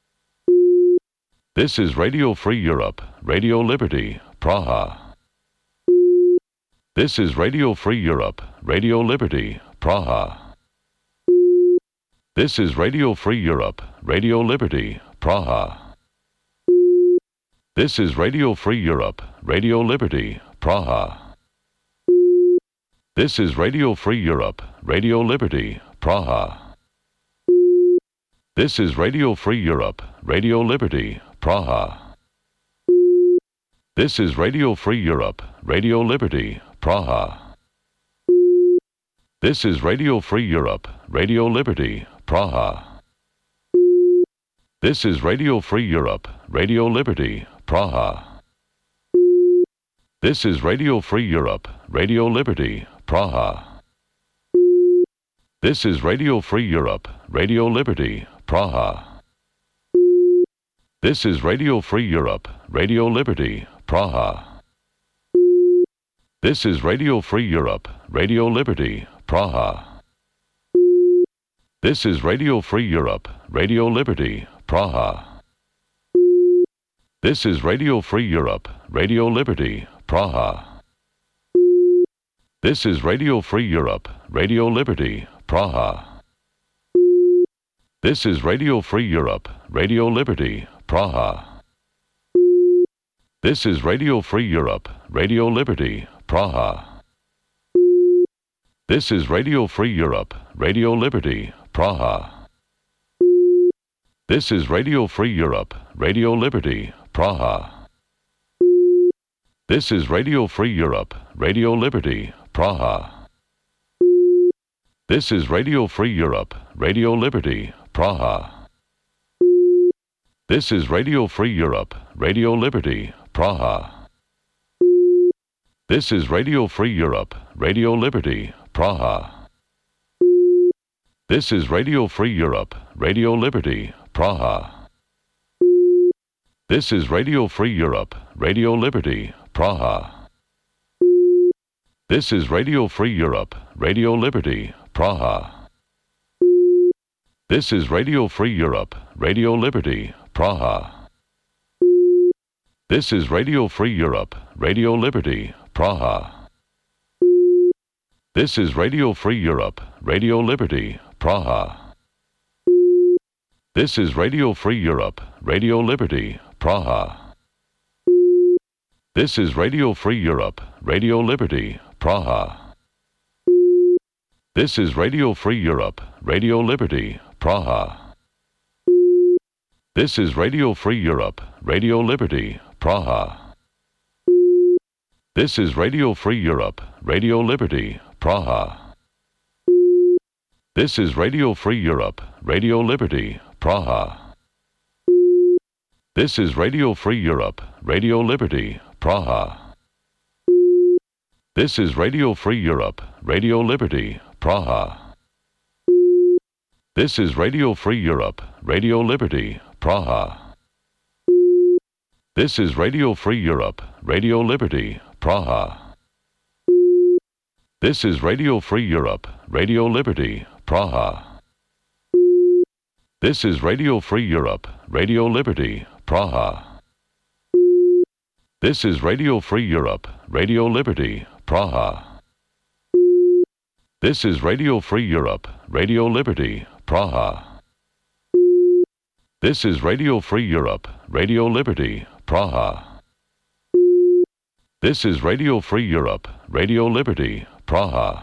This is Radio Free Europe, Radio Liberty, Praha. This is Radio Free Europe, Radio Liberty, Praha. This is Radio Free Europe, Radio Liberty, Praha. This is Radio Free Europe, Radio Liberty, Praha. This is Radio Free Europe, Radio Liberty, Praha. This is Radio Free Europe, Radio Liberty, Praha. This is Radio Free Europe, Radio Liberty, Praha. This is Radio Free Europe, Radio Liberty, Praha. This is Radio Free Europe, Radio Liberty, Praha. This is Radio Free Europe, Radio Liberty, Praha. This is Radio Free Europe, Radio Liberty, Praha. This is Radio Free Europe, Radio Liberty, Praha. This is Radio Free Europe, Radio Liberty, Praha. This is Radio Free Europe, Radio Liberty, Praha. This is Radio Free Europe, Radio Liberty, Praha. This is Radio Free Europe, Radio Liberty, Praha. This is Radio Free Europe, Radio Liberty, Praha. This is Radio Free Europe, Radio Liberty, Praha. This is Radio Free Europe, Radio Liberty, Praha. This is Radio Free Europe, Radio Liberty, Praha. This is Radio Free Europe, Radio Liberty, Praha. This is Radio Free Europe, Radio Liberty, Praha. This is Radio Free Europe, Radio Liberty, Praha. This is Radio Free Europe, Radio Liberty, Praha. This is Radio Free Europe, Radio Liberty, Praha. This is Radio Free Europe, Radio Liberty, Praha. This is Radio Free Europe, Radio Liberty, Praha. This is Radio Free Europe, Radio Liberty, Praha. This is Radio Free Europe, Radio Liberty, Praha. This is Radio Free Europe, Radio Liberty, Praha. This is Radio Free Europe, Radio Liberty, Praha. This is Radio Free Europe, Radio Liberty, Praha. This is Radio Free Europe, Radio Liberty, Praha. This is Radio Free Europe, Radio Liberty, Praha. This is Radio Free Europe, Radio Liberty, Praha. This is Radio Free Europe, Radio Liberty, Praha. This is Radio Free Europe, Radio Liberty, Praha. This is Radio Free Europe, Radio Liberty, Praha. This is Radio Free Europe, Radio Liberty, Praha. This is Radio Free Europe, Radio Liberty, Praha. This is Radio Free Europe, Radio Liberty, Praha. This is Radio Free Europe, Radio Liberty, Praha. This is Radio Free Europe, Radio Liberty, Praha. This is Radio Free Europe, Radio Liberty, Praha. This is Radio Free Europe, Radio Liberty, Praha. This is Radio Free Europe, Radio Liberty, Praha.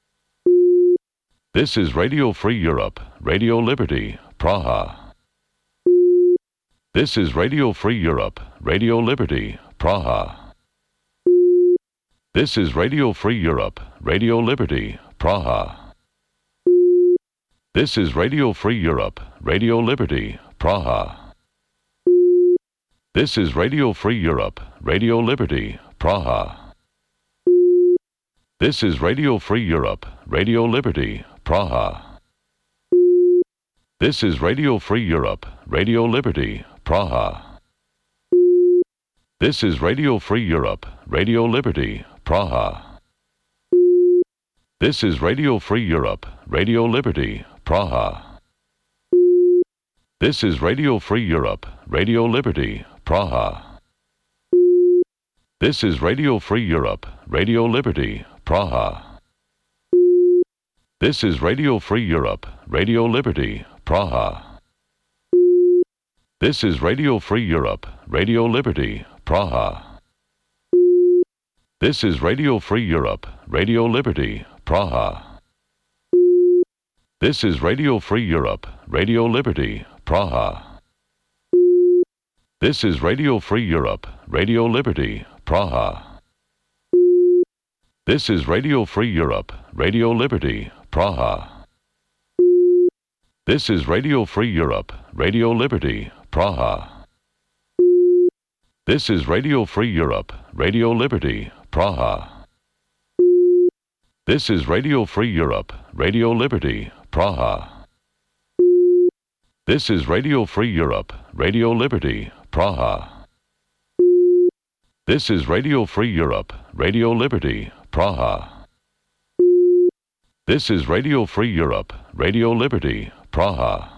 This is Radio Free Europe, Radio Liberty, Praha. This is Radio Free Europe, Radio Liberty, Praha. This is Radio Free Europe, Radio Liberty, Praha. This is Radio Free Europe, Radio Liberty, Praha. This is Radio Free Europe, Radio Liberty, Praha. This is Radio Free Europe, Radio Liberty, Praha. This is Radio Free Europe, Radio Liberty, Praha. This is Radio Free Europe, Radio Liberty, Praha. This is Radio Free Europe, Radio Liberty, Praha. This is Radio Free Europe, Radio Liberty, Praha. This is Radio Free Europe, Radio Liberty, Praha. This is Radio Free Europe, Radio Liberty, Praha. This is Radio Free Europe, Radio Liberty, Praha. This is Radio Free Europe, Radio Liberty, Praha. This is Radio Free Europe, Radio Liberty, Praha. This is Radio Free Europe, Radio Liberty, Praha. This is Radio Free Europe, Radio Liberty, Praha. This is Radio Free Europe, Radio Liberty, Praha. This is Radio Free Europe, Radio Liberty, Praha. This is Radio Free Europe, Radio Liberty, Praha. This is Radio Free Europe, Radio Liberty, Praha. This is Radio Free Europe, Radio Liberty, Praha. This is Radio Free Europe, Radio Liberty, Praha.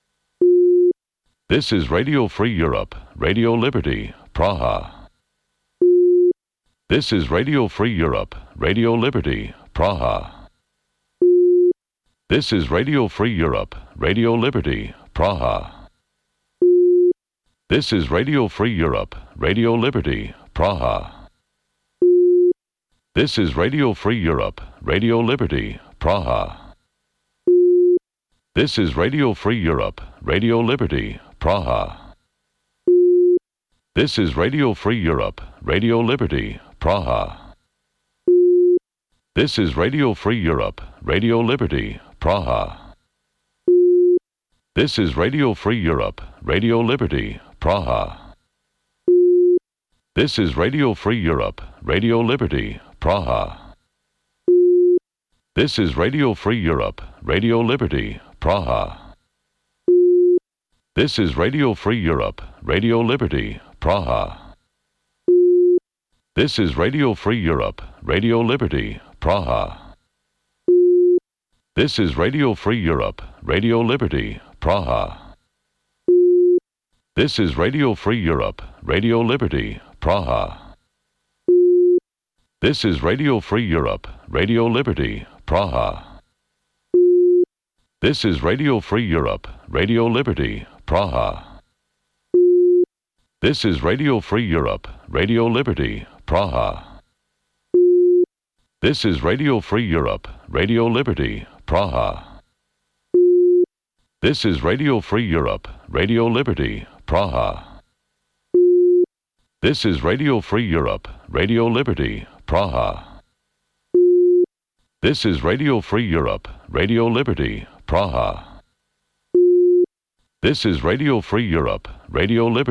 This is Radio Free Europe, Radio Liberty, Praha. This is Radio Free Europe, Radio Liberty, Praha. This is Radio Free Europe, Radio Liberty, Praha. This is Radio Free Europe, Radio Liberty, Praha. This is Radio Free Europe, Radio Liberty, Praha. This is Radio Free Europe, Radio Liberty, Praha. This is Radio Free Europe, Radio Liberty, Praha. This is Radio Free Europe, Radio Liberty, Praha. This is Radio Free Europe, Radio Liberty, Praha. This is Radio Free Europe, Radio Liberty, Praha. This is Radio Free Europe, Radio Liberty, Praha. This is Radio Free Europe, Radio Liberty, Praha. This is Radio Free Europe, Radio Liberty, Praha. This is Radio Free Europe, Radio Liberty, Praha. This is Radio Free Europe, Radio Liberty, Praha. This is Radio Free Europe, Radio Liberty, Praha. This is Radio Free Europe, Radio Liberty, Praha. This is Radio Free Europe, Radio Liberty, Praha. This is Radio Free Europe, Radio Liberty, Praha. This is Radio Free Europe, Radio Liberty, Praha. This is Radio Free Europe, Radio Liberty, Praha. This is Radio Free Europe, Radio Liberty, Praha. This is Radio Free Europe, Radio Liberty.